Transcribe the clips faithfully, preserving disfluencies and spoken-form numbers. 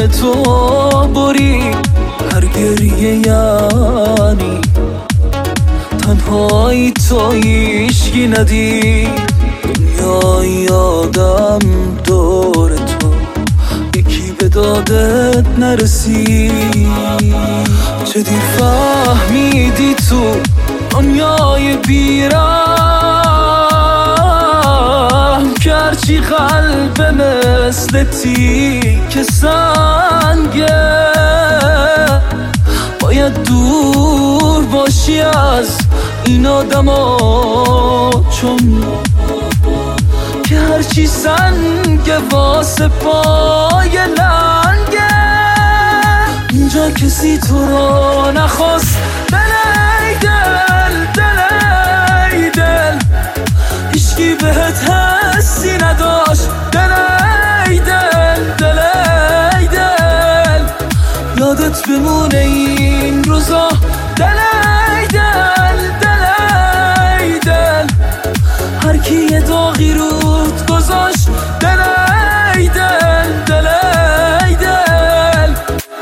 دل تو بری، هر گریه یعنی تنهایی تو هیچکی ندی. دنیای آدم دور تو، یکی به دادت نرسید. چه دیر فهمیدی تو دنیای بیرم که هرچی قلب مثل تیک سنگه، باید دور باشی از این آدم ها، چون که هرچی سنگه واسه پای لنگه. اینجا کسی تو رو نخواست، دل ای دل، دل ای دل، هیچکی بهت حسی نداشت. دل ای دل، دل ای دل، یادت بمونه این روزا. دل ای دل، دل ای دل، هر کی یه داغی رود گذاشت. دل ای دل، دل ای دل.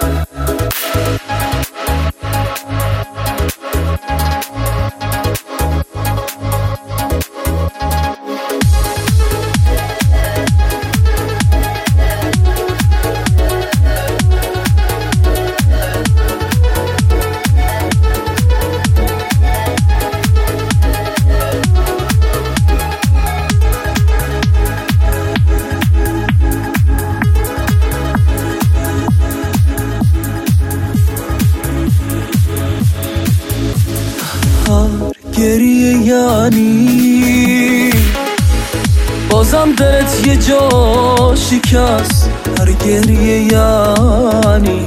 گریه یعنی بازم دلت یه جا شکست. هر گریه یعنی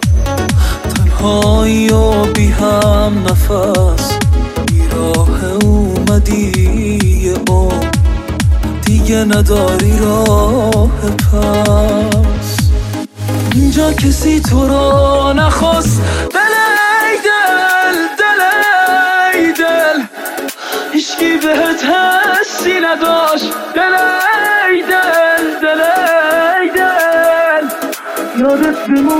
تنهایی و بی هم نفس. بیراه اومدی یه عمر دیگه نداری راه پس. اینجا کسی تو رو نخواست. دل ای دل، دل ای دل، هیچکی بهت حسی نداشت. دل ای دل، دل ای دل، یادت بمون